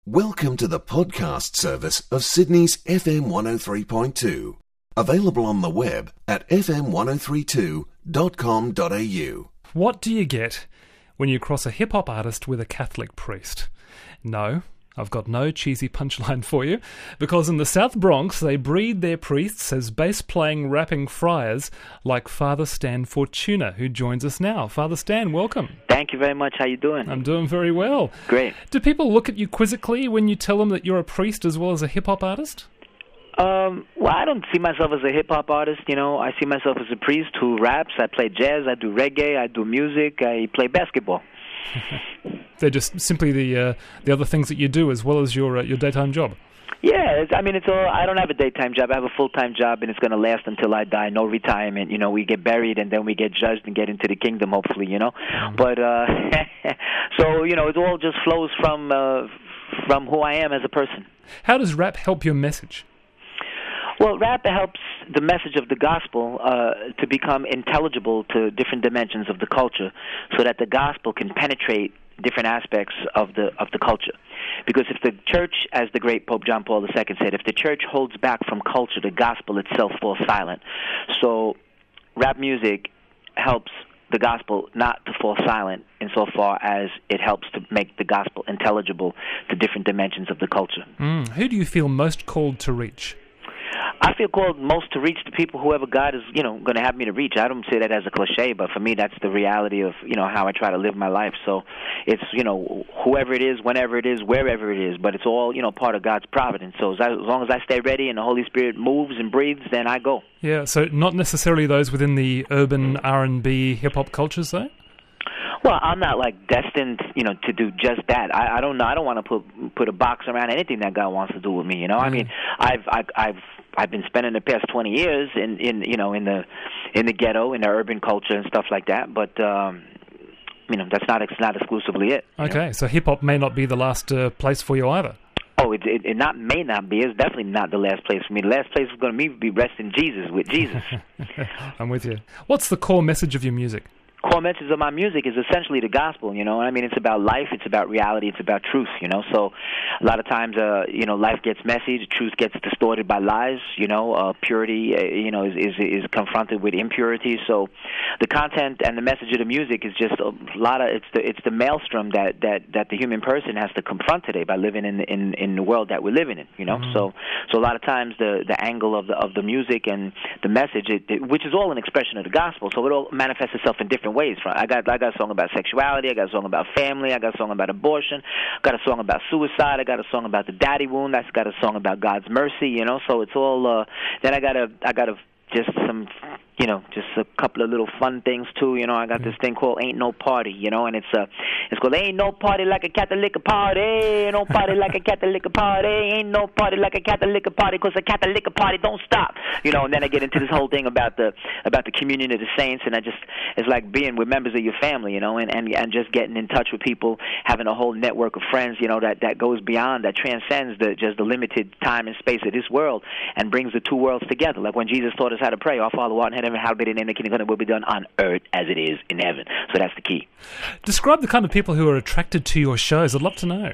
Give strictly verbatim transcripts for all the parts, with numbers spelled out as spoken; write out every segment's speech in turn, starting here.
Welcome to the podcast service of Sydney's F M one oh three point two. Available on the web at f m one oh three two dot com dot a u. What do you get when you cross a hip-hop artist with a Catholic priest? No, I've got no cheesy punchline for you, because in the South Bronx they breed their priests as bass-playing, rapping friars like Father Stan Fortuna, who joins us now. Father Stan, welcome. Thank you very much. How you doing? I'm doing very well. Great. Do people look at you quizzically when you tell them that you're a priest as well as a hip-hop artist? Um, well, I don't see myself as a hip-hop artist, you know. I see myself as a priest who raps. I play jazz, I do reggae, I do music, I play basketball. They're just simply the uh, the other things that you do as well as your uh, your daytime job. Yeah, it's, I mean, it's all. I don't have a daytime job. I have a full-time job, and it's going to last until I die. No retirement. You know, we get buried, and then we get judged and get into the kingdom, hopefully, you know. Mm-hmm. But, uh, so, you know, it all just flows from uh, from who I am as a person. How does rap help your message? Well, rap helps the message of the gospel uh, to become intelligible to different dimensions of the culture, so that the gospel can penetrate different aspects of the of the culture. Because if the church, as the great Pope John Paul the Second said, if the church holds back from culture, the gospel itself falls silent. So rap music helps the gospel not to fall silent insofar as it helps to make the gospel intelligible to different dimensions of the culture. Mm. Who do you feel most called to reach? I feel called most to reach the people whoever God is, you know, going to have me to reach. I don't say that as a cliche, but for me, that's the reality of, you know, how I try to live my life. So it's, you know, whoever it is, whenever it is, wherever it is, but it's all, you know, part of God's providence. So as, I, as long as I stay ready and the Holy Spirit moves and breathes, then I go. Yeah, so not necessarily those within the urban R and B hip-hop cultures, though? Well, I'm not like destined, you know, to do just that. I, I don't know. I don't want to put put a box around anything that God wants to do with me. You know, mm. I mean, I've I, I've I've been spending the past twenty years in, in you know in the in the ghetto, in the urban culture and stuff like that. But um, you know, that's not it's not exclusively it. Okay, know? So hip hop may not be the last uh, place for you either. Oh, it, it, it not may not be. It's definitely not the last place for me. The last place is going to be resting Jesus with Jesus. I'm with you. What's the core message of your music? Core message of my music is essentially the gospel, you know. I mean, it's about life, it's about reality, it's about truth, you know. So a lot of times, uh, you know, life gets messy, the truth gets distorted by lies, you know. Uh, purity, uh, you know, is, is is confronted with impurity. So the content and the message of the music is just a lot of it's the it's the maelstrom that, that, that the human person has to confront today by living in the, in in the world that we're living in, you know. Mm-hmm. So so a lot of times the, the angle of the of the music and the message, it, it, which is all an expression of the gospel, so it all manifests itself in different ways. I got I got a song about sexuality, I got a song about family, I got a song about abortion, I got a song about suicide, I got a song about the daddy wound, I got a song about God's mercy, you know. So it's all. Uh, then I got a I got a just some. You know, just a couple of little fun things too. You know, I got this thing called "Ain't No Party." You know, and it's uh, it's called "Ain't No Party Like a Catholic Party." Ain't no party like a Catholic party. Ain't no party like a Catholic party, 'cause a Catholic party don't stop. You know, and then I get into this whole thing about the about the communion of the saints, and I just it's like being with members of your family. You know, and and and just getting in touch with people, having a whole network of friends. You know, that that goes beyond, that transcends the just the limited time and space of this world, and brings the two worlds together. Like when Jesus taught us how to pray, "Our Father who art in heaven, how be it in the kingdom will be done on earth as it is in heaven." So that's the key. Describe the kind of people who are attracted to your shows. I'd love to know.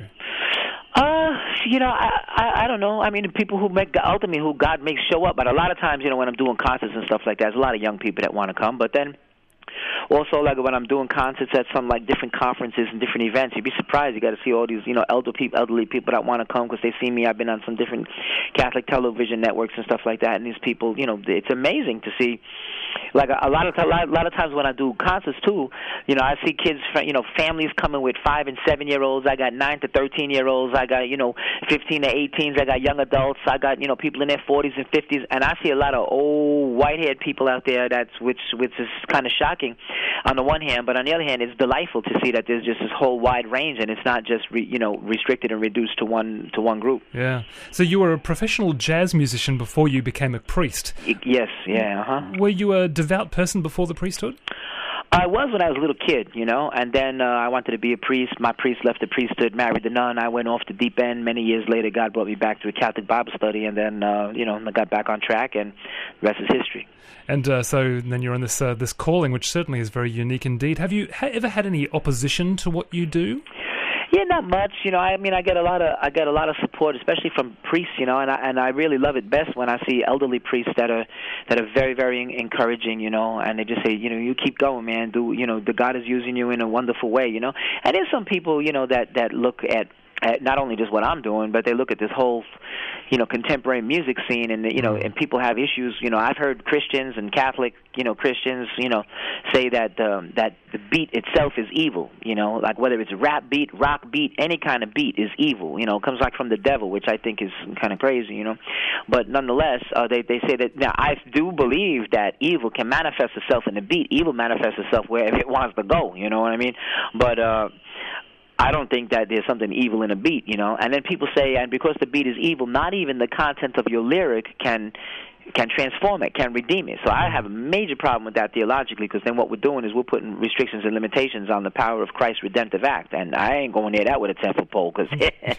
Uh, you know, I, I I don't know. I mean, the people who make ultimately who God makes show up. But a lot of times, you know, when I'm doing concerts and stuff like that, there's a lot of young people that want to come. But then also, like when I'm doing concerts at some like different conferences and different events, you'd be surprised. You got to see all these, you know, elder people, elderly people that want to come because they see me. I've been on some different Catholic television networks and stuff like that, and these people, you know, it's amazing to see. Like a, a lot of a lot, a lot of times when I do concerts too, you know, I see kids, you know, families coming with five and seven year olds. I got nine to thirteen year olds. I got, you know, fifteen to eighteens. I got young adults. I got, you know, people in their forties and fifties, and I see a lot of old white haired people out there. That's which which is kind of shocking on the one hand, but on the other hand, it's delightful to see that there's just this whole wide range, and it's not just re, you know restricted and reduced to one to one group. Yeah. So you were a professional jazz musician before you became a priest. Yes. Yeah. Uh-huh. Were you a devout person before the priesthood? I was when I was a little kid, you know, and then uh, I wanted to be a priest. My priest left the priesthood, married the nun. I went off the deep end. Many years later, God brought me back to a Catholic Bible study, and then, uh, you know, I got back on track, and the rest is history. And uh, so then you're on this uh, this calling, which certainly is very unique indeed. Have you ha- ever had any opposition to what you do? Yeah, not much. You know, I mean, I get a lot of I get a lot of support, especially from priests. You know, and I and I really love it best when I see elderly priests that are that are very very encouraging. You know, and they just say, you know, you keep going, man. Do you know the God is using you in a wonderful way. You know, and there's some people, you know, that that look at. At not only just what I'm doing, but they look at this whole, you know, contemporary music scene, and you know, and people have issues. You know, I've heard Christians and Catholic, you know, Christians, you know, say that um, that the beat itself is evil. You know, like whether it's a rap beat, rock beat, any kind of beat is evil. You know, it comes like from the devil, which I think is kind of crazy. You know, but nonetheless, uh, they they say that now I do believe that evil can manifest itself in the beat. Evil manifests itself wherever it wants to go. You know what I mean? But uh, I don't think that there's something evil in a beat, you know. And then people say, and because the beat is evil, not even the content of your lyric can can transform it, can redeem it. So I have a major problem with that theologically, because then what we're doing is we're putting restrictions and limitations on the power of Christ's redemptive act, and I ain't going near that with a ten-foot pole, because,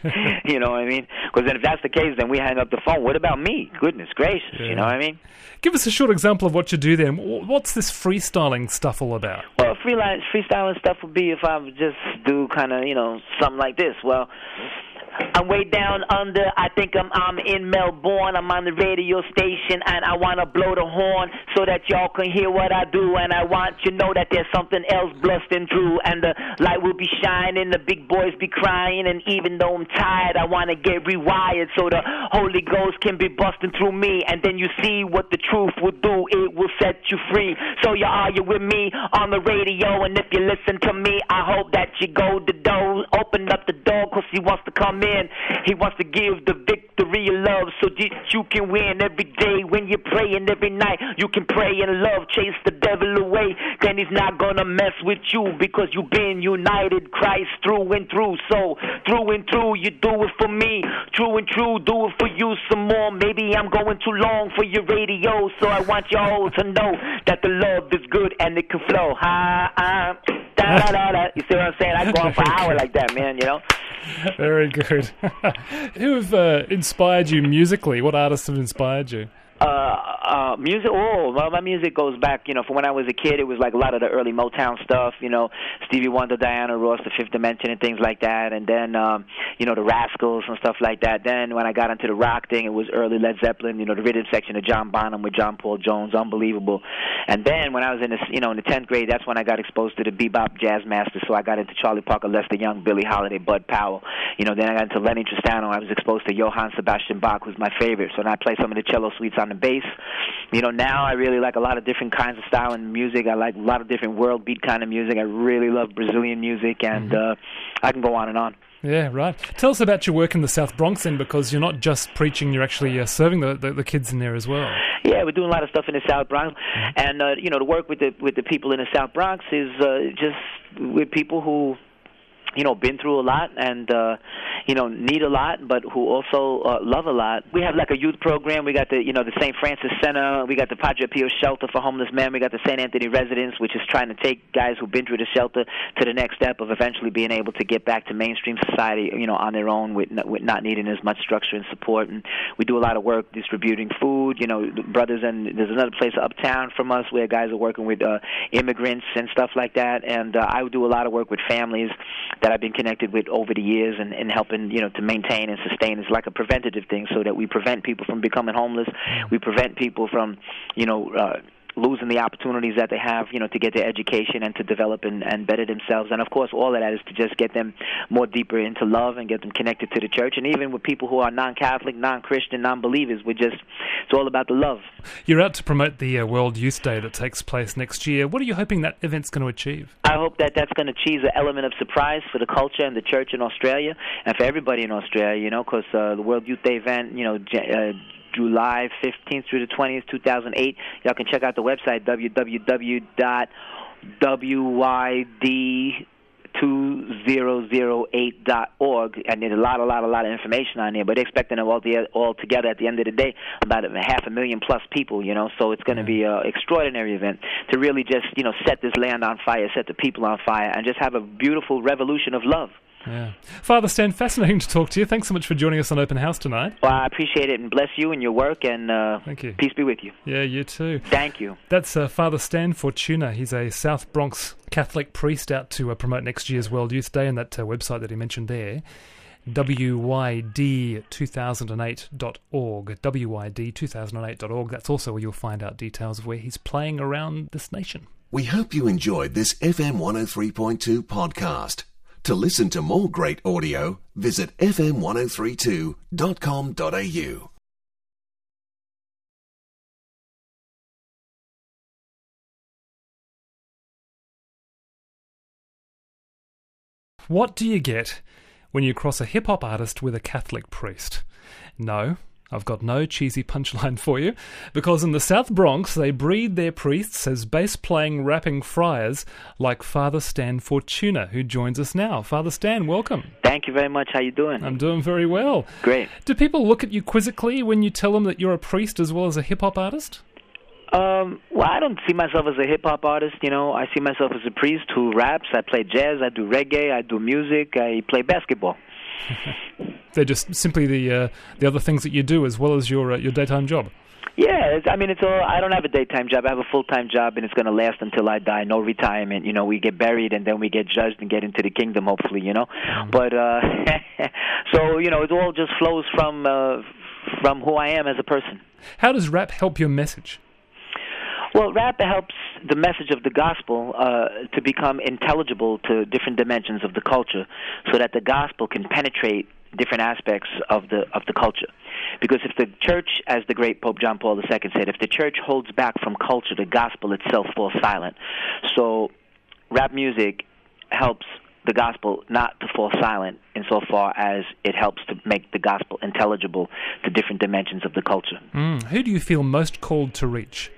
you know what I mean? Because then if that's the case, then we hang up the phone. What about me? Goodness gracious, yeah. You know what I mean? Give us a short example of what you do then. What's this freestyling stuff all about? Well, freelance, freestyling stuff would be if I would just do kind of, you know, something like this. Well, I'm way down under, I think I'm I'm in Melbourne, I'm on the radio station, and I want to blow the horn so that y'all can hear what I do, and I want you to know that there's something else blusting through, and the light will be shining, the big boys be crying, and even though I'm tired, I want to get rewired so the Holy Ghost can be busting through me, and then you see what the truth will do, it will set you free. So you are you with me on the radio, and if you listen to me, I hope that you go the door, open up the door, because he wants to come in. He wants to give the victory of love so that you can win every day. When you're praying every night, you can pray in love, chase the devil away. Then he's not gonna mess with you, because you've been united Christ through and through. So through and through, you do it for me. True and true, do it for you some more. Maybe I'm going too long for your radio, so I want you all to know that the love is good and it can flow. Ha, ha, da, da, da, da. You see what I'm saying? I go on for an hour like that, man, you know? Very good. Who have uh, inspired you musically? What artists have inspired you? Uh, uh, music, oh, well, my music goes back, you know, from when I was a kid, it was like a lot of the early Motown stuff, you know, Stevie Wonder, Diana Ross, The Fifth Dimension, and things like that, and then, um, you know, the Rascals and stuff like that. Then when I got into the rock thing, it was early Led Zeppelin, you know, the rhythm section of John Bonham with John Paul Jones, unbelievable. And then when I was in the, you know, in the tenth grade, that's when I got exposed to the bebop jazz masters, so I got into Charlie Parker, Lester Young, Billie Holiday, Bud Powell. You know, then I got into Lenny Tristano. I was exposed to Johann Sebastian Bach, who's my favorite, so then I play some of the cello suites on the bass. You know, now I really like a lot of different kinds of style in music. I like a lot of different world beat kind of music. I really love Brazilian music, and mm-hmm. uh, I can go on and on. Yeah, right. Tell us about your work in the South Bronx then, because you're not just preaching, you're actually uh, serving the, the the kids in there as well. Yeah, we're doing a lot of stuff in the South Bronx, mm-hmm. and uh, you know, the work with the with the people in the South Bronx is uh, just with people who, you know, been through a lot and, uh, you know, need a lot, but who also uh, love a lot. We have like a youth program. We got the, you know, the Saint Francis Center. We got the Padre Pio Shelter for homeless men. We got the Saint Anthony Residence, which is trying to take guys who've been through the shelter to the next step of eventually being able to get back to mainstream society, you know, on their own with, with not needing as much structure and support. And we do a lot of work distributing food, you know, brothers, and there's another place uptown from us where guys are working with uh, immigrants and stuff like that. And uh, I do a lot of work with families that I've been connected with over the years, and, and helping, you know, to maintain and sustain. It's like a preventative thing, so that we prevent people from becoming homeless. We prevent people from, you know, uh, losing the opportunities that they have, you know, to get their education and to develop and, and better themselves. And, of course, all of that is to just get them more deeper into love and get them connected to the church. And even with people who are non-Catholic, non-Christian, non-believers, we're just, it's all about the love. You're out to promote the uh, World Youth Day that takes place next year. What are you hoping that event's going to achieve? I hope that that's going to achieve an element of surprise for the culture and the church in Australia, and for everybody in Australia, you know, because uh, the World Youth Day event, you know, uh, July fifteenth through the twentieth, two thousand eight. Y'all can check out the website, w w w dot w y d two thousand eight dot org, and there's a lot, a lot, a lot of information on there. But they're expecting it all, the, all together at the end of the day, about a half a million plus people, you know. So it's going to be an extraordinary event to really just, you know, set this land on fire, set the people on fire, and just have a beautiful revolution of love. Yeah. Father Stan, fascinating to talk to you. Thanks so much for joining us on Open House tonight. Well, I appreciate it, and bless you and your work, and uh, Thank you. Peace be with you. Yeah, you too. Thank you. That's uh, Father Stan Fortuna. He's a South Bronx Catholic priest out to uh, promote next year's World Youth Day, and that uh, website that he mentioned there, W Y D two thousand eight dot org. W Y D two thousand eight dot org. That's also where you'll find out details of where he's playing around this nation. We hope you enjoyed this F M one oh three point two podcast. To listen to more great audio, visit f m one oh three two dot com dot a u. What do you get when you cross a hip-hop artist with a Catholic priest? No, I've got no cheesy punchline for you, because in the South Bronx they breed their priests as bass-playing, rapping friars like Father Stan Fortuna, who joins us now. Father Stan, welcome. Thank you very much. How you doing? I'm doing very well. Great. Do people look at you quizzically when you tell them that you're a priest as well as a hip-hop artist? Um, well, I don't see myself as a hip-hop artist, you know. I see myself as a priest who raps. I play jazz, I do reggae, I do music, I play basketball. They're just simply the uh, the other things that you do as well as your uh, your daytime job. Yeah, it's, I mean, it's all. I don't have a daytime job. I have a full-time job, and it's going to last until I die. No retirement. You know, we get buried, and then we get judged and get into the kingdom, hopefully. You know, mm-hmm. but uh, so you know, it all just flows from uh, from who I am as a person. How does rap help your message? Well, rap helps the message of the gospel uh, to become intelligible to different dimensions of the culture, so that the gospel can penetrate different aspects of the of the culture. Because if the church, as the great Pope John Paul the Second said, if the church holds back from culture, the gospel itself falls silent. So rap music helps the gospel not to fall silent insofar as it helps to make the gospel intelligible to different dimensions of the culture. Mm. Who do you feel most called to reach?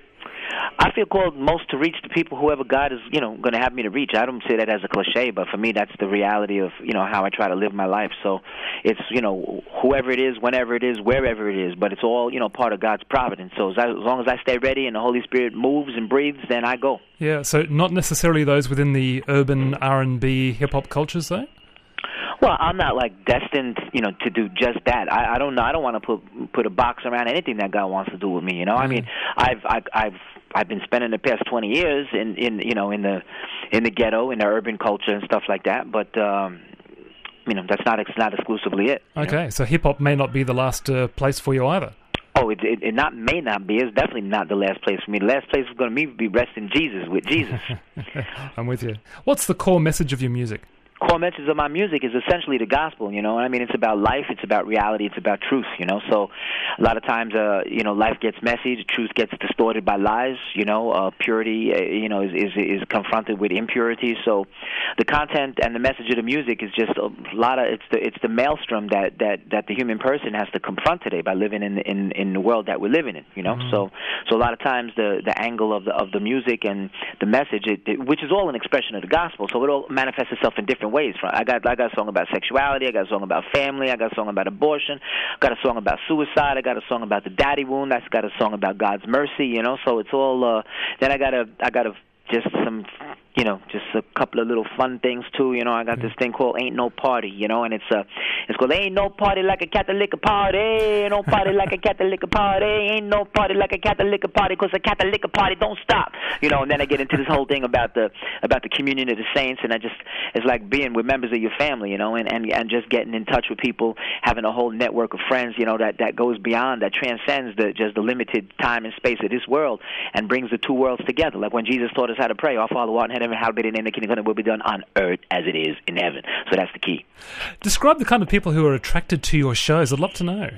I feel called most to reach the people whoever God is, you know, going to have me to reach. I don't say that as a cliche, but for me, that's the reality of, you know, how I try to live my life. So it's, you know, whoever it is, whenever it is, wherever it is, but it's all, you know, part of God's providence. So as, I, as long as I stay ready and the Holy Spirit moves and breathes, then I go. Yeah, so not necessarily those within the urban R and B hip-hop cultures, though? Well, I'm not like destined, you know, to do just that. I, I don't know. I don't want to put put a box around anything that God wants to do with me. You know, mm-hmm. I mean, I've I, I've I've been spending the past twenty years in, in you know in the in the ghetto, in the urban culture and stuff like that. But um, you know, that's not it's not exclusively it. Okay, know? So hip hop may not be the last uh, place for you either. Oh, it, it, it not may not be. It's definitely not the last place for me. The last place is going to be resting Jesus with Jesus. I'm with you. What's the core message of your music? Core message of my music is essentially the gospel, you know. I mean, it's about life, it's about reality, it's about truth, you know. So a lot of times, uh, you know, life gets messy, the truth gets distorted by lies, you know. Uh, purity, uh, you know, is, is is confronted with impurity. So the content and the message of the music is just a lot of it's the it's the maelstrom that, that, that the human person has to confront today by living in in in the world that we're living in, you know. Mm-hmm. So so a lot of times the the angle of the of the music and the message, it, it, which is all an expression of the gospel, so it all manifests itself in different ways. I got I got a song about sexuality, I got a song about family, I got a song about abortion, I got a song about suicide, I got a song about the daddy wound, I got a song about God's mercy, you know. So it's all. Uh, then I got a I got a just some. You know, just a couple of little fun things too. You know, I got this thing called "Ain't No Party." You know, and it's uh, it's called "Ain't No Party Like a Catholic Party." Ain't no party like a Catholic party. Ain't no party like a Catholic party, 'cause a Catholic party don't stop. You know, and then I get into this whole thing about the about the communion of the saints, and I just it's like being with members of your family. You know, and and and just getting in touch with people, having a whole network of friends. You know, that that goes beyond, that transcends the just the limited time and space of this world, and brings the two worlds together. Like when Jesus taught us how to pray, "Our Father who art in heaven, hallowed be thy name, the kingdom will be done on earth as it is in heaven." So that's the key. Describe the kind of people who are attracted to your shows. I'd love to know.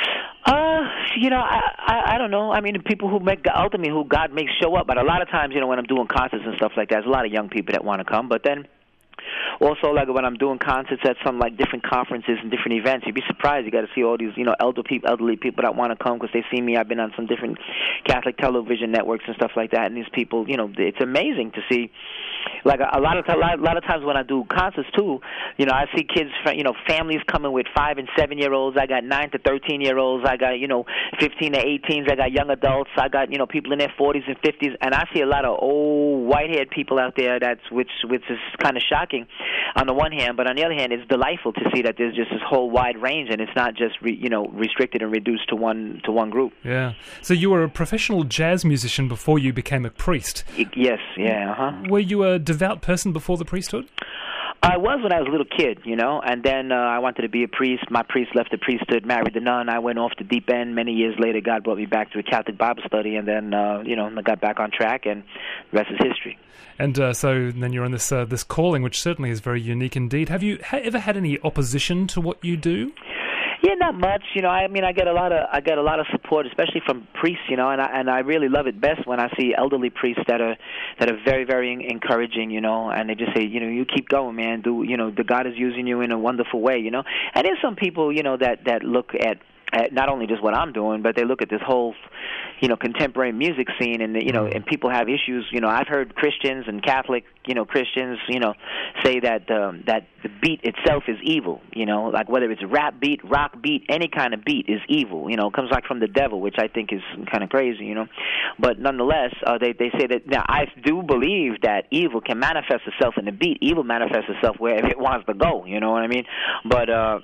Uh, you know, I, I I don't know. I mean, the people who make ultimately who God makes show up. But a lot of times, you know, when I'm doing concerts and stuff like that, there's a lot of young people that want to come. But then also, like when I'm doing concerts at some like different conferences and different events, you'd be surprised. You got to see all these, you know, elder people, elderly people that want to come because they see me. I've been on some different Catholic television networks and stuff like that, and these people, you know, it's amazing to see. Like a, a lot of a lot, a lot of times when I do concerts too, you know, I see kids, you know, families coming with five and seven year olds. I got nine to thirteen year olds. I got, you know, fifteen to eighteens. I got young adults. I got, you know, people in their forties and fifties, and I see a lot of old white haired people out there. That's which which is kind of shocking. shocking on the one hand, but on the other hand, it's delightful to see that there's just this whole wide range, and it's not just re, you know restricted and reduced to one to one group. Yeah. So you were a professional jazz musician before you became a priest. Y- yes. Yeah. Uh-huh. Were you a devout person before the priesthood? I was when I was a little kid, you know, and then uh, I wanted to be a priest. My priest left the priesthood, married the nun. I went off the deep end. Many years later, God brought me back to a Catholic Bible study, and then, uh, you know, I got back on track, and the rest is history. And uh, so then you're on this uh, this calling, which certainly is very unique indeed. Have you ha- ever had any opposition to what you do? Yeah, not much. You know, I mean, I get a lot of I get a lot of support, especially from priests. You know, and I and I really love it best when I see elderly priests that are that are very very encouraging. You know, and they just say, you know, you keep going, man. Do you know the God is using you in a wonderful way. You know, and there's some people, you know, that that look at. At not only just what I'm doing, but they look at this whole, you know, contemporary music scene, and you know, and people have issues. You know, I've heard Christians and Catholic, you know, Christians, you know, say that um, that the beat itself is evil. You know, like whether it's a rap beat, rock beat, any kind of beat is evil. You know, it comes like from the devil, which I think is kind of crazy. You know, but nonetheless, uh, they they say that now I do believe that evil can manifest itself in the beat. Evil manifests itself wherever it wants to go. You know what I mean? But uh,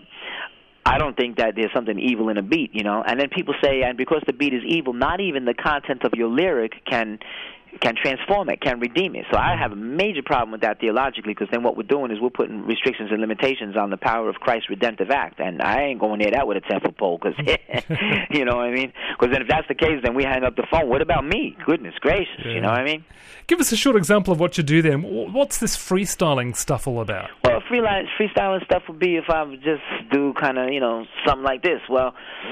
I don't think that there's something evil in a beat, you know. And then people say, and because the beat is evil, not even the content of your lyric can can transform it, can redeem it. So I have a major problem with that theologically, because then what we're doing is we're putting restrictions and limitations on the power of Christ's redemptive act, and I ain't going near that with a ten-foot pole, because, you know what I mean? Because then if that's the case, then we hang up the phone. What about me? Goodness gracious, yeah. You know what I mean? Give us a short example of what you do then. What's this freestyling stuff all about? Well, freelance, freestyling stuff would be if I would just do kind of, you know, something like this. Well,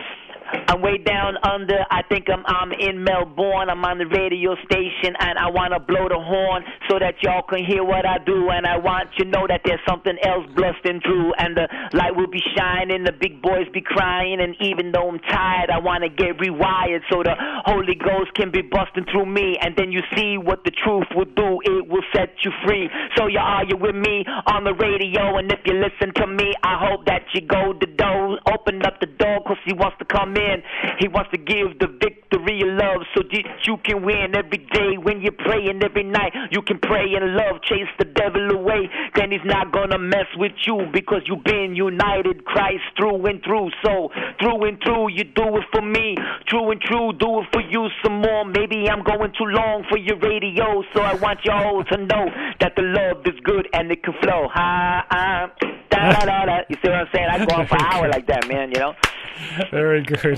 I'm way down under, I think I'm I'm in Melbourne. I'm on the radio station, and I want to blow the horn so that y'all can hear what I do. And I want you to know that there's something else blusting through, and the light will be shining, the big boys be crying. And even though I'm tired, I want to get rewired so the Holy Ghost can be busting through me. And then you see what the truth will do, it will set you free. So you are you with me on the radio, and if you listen to me, I hope that you go the door, open up the door, because he wants to come in. He wants to give the victory of love so that you can win every day. When you're praying every night, you can pray in love, chase the devil away. Then he's not gonna mess with you, because you've been united Christ through and through. So through and through, you do it for me. True and true, do it for you some more. Maybe I'm going too long for your radio, so I want y'all to know that the love is good and it can flow. Ha, ah, da, da, da, da. You see what I'm saying? I go on for an hour like that, man, you know? Very good.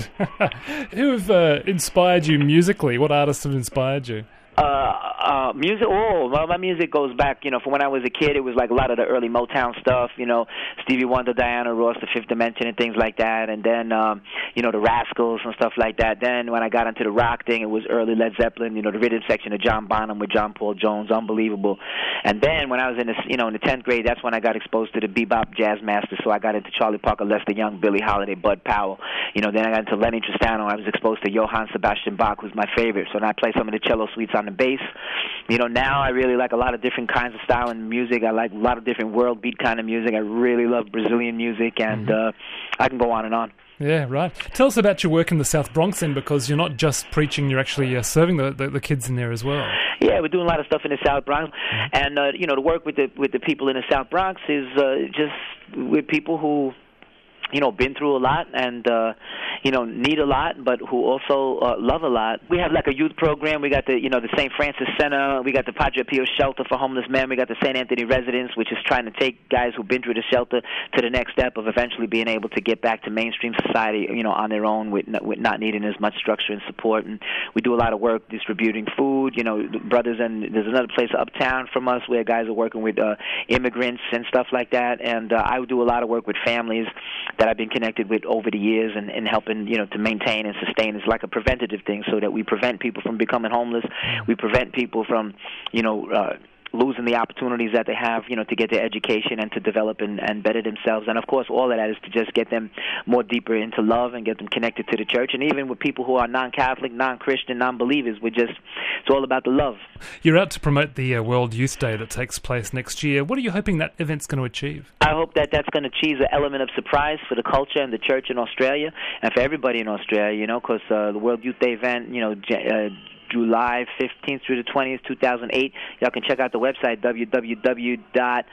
Who have uh, inspired you musically? What artists have inspired you? Uh, uh, music, oh, well, my music goes back, you know, from when I was a kid. It was like a lot of the early Motown stuff, you know, Stevie Wonder, Diana Ross, The Fifth Dimension, and things like that. And then, um, you know, the Rascals and stuff like that. Then when I got into the rock thing, it was early Led Zeppelin, you know, the rhythm section of John Bonham with John Paul Jones, unbelievable. And then when I was in the, you know, in the tenth grade, that's when I got exposed to the bebop jazz masters. So I got into Charlie Parker, Lester Young, Billie Holiday, Bud Powell. You know, then I got into Lenny Tristano. I was exposed to Johann Sebastian Bach, who's my favorite. So then I play some of the cello suites on the bass. You know, now I really like a lot of different kinds of style in music. I like a lot of different world beat kind of music. I really love Brazilian music, and mm-hmm. uh, I can go on and on. Yeah, right. Tell us about your work in the South Bronx then, because you're not just preaching, you're actually uh, serving the, the the kids in there as well. Yeah, we're doing a lot of stuff in the South Bronx, mm-hmm. and uh, you know, to work with the with the people in the South Bronx is uh, just with people who, you know, been through a lot and, uh, you know, need a lot, but who also uh, love a lot. We have like a youth program. We got the, you know, the Saint Francis Center. We got the Padre Pio Shelter for homeless men. We got the Saint Anthony Residence, which is trying to take guys who've been through the shelter to the next step of eventually being able to get back to mainstream society, you know, on their own with, with not needing as much structure and support. And we do a lot of work distributing food. You know, brothers, and there's another place uptown from us where guys are working with uh, immigrants and stuff like that. And uh, I do a lot of work with families that I've been connected with over the years, and, and helping, you know, to maintain and sustain. It's like a preventative thing, so that we prevent people from becoming homeless. We prevent people from, you know, uh, losing the opportunities that they have, you know, to get their education and to develop and, and better themselves. And, of course, all of that is to just get them more deeper into love and get them connected to the church. And even with people who are non-Catholic, non-Christian, non-believers, we're just, it's all about the love. You're out to promote the uh, World Youth Day that takes place next year. What are you hoping that event's going to achieve? I hope that that's going to achieve an element of surprise for the culture and the church in Australia, and for everybody in Australia, you know, because uh, the World Youth Day event, you know, uh, July fifteenth through the twentieth, two thousand eight. Y'all can check out the website, w w w dot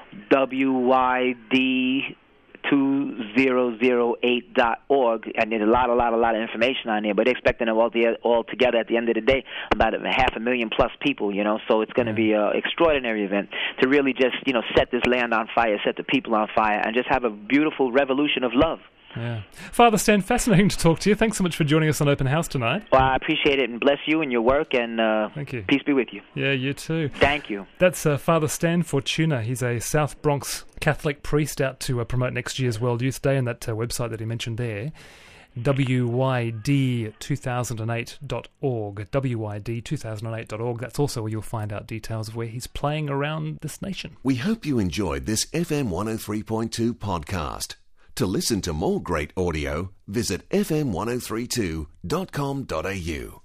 W Y D two thousand eight dot org, and there's a lot, a lot, a lot of information on there. But they're expecting it all, the, all together at the end of the day, about a half a million plus people, you know. So it's going to be an extraordinary event to really just, you know, set this land on fire, set the people on fire, and just have a beautiful revolution of love. Yeah. Father Stan, fascinating to talk to you. Thanks so much for joining us on Open House tonight. Well, I appreciate it, and bless you and your work, and uh, Thank you. Peace be with you. Yeah, you too. Thank you. That's uh, Father Stan Fortuna. He's a South Bronx Catholic priest out to uh, promote next year's World Youth Day, and that uh, website that he mentioned there, W Y D two thousand eight dot org, W Y D two thousand eight dot org. That's also where you'll find out details of where he's playing around this nation. We hope you enjoyed this F M one oh three point two podcast. To listen to more great audio, visit f m one oh three two dot com dot a u.